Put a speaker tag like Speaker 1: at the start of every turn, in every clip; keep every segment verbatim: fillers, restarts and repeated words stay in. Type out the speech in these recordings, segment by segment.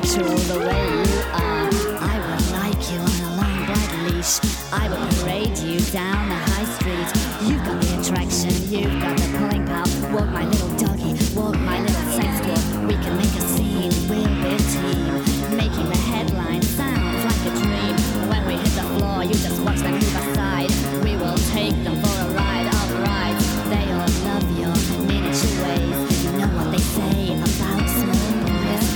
Speaker 1: sexual the way you are. I would like you on a long black leash. I would parade you down the high street. You've got the attraction, you've got the pulling power. Walk my little doggy, walk my little sex dwarf. We can make a scene, we'll be a team. Making the headline sounds like a dream. When we hit the floor, you just watch them move aside. We will take them for a ride of rides. They all love your miniature ways. You know what they say about small boys.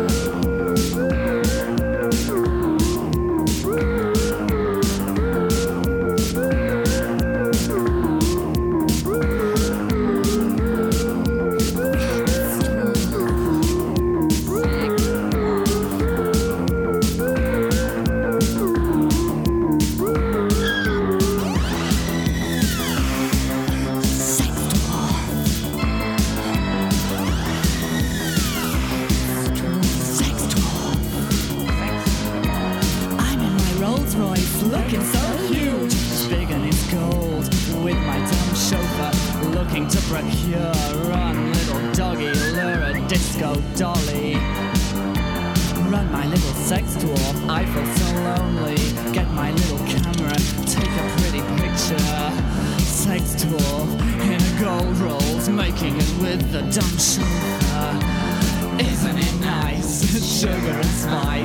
Speaker 2: Looking so huge, big and it's gold, with my dumb chauffeur looking to procure. Run, little doggy, lure a disco dolly. Run, my little sex dwarf, I feel so lonely. Get my little camera, take a pretty picture. Sex dwarf in a gold rolls, making it with the dumb chauffeur. Isn't it nice? Sugar and spice.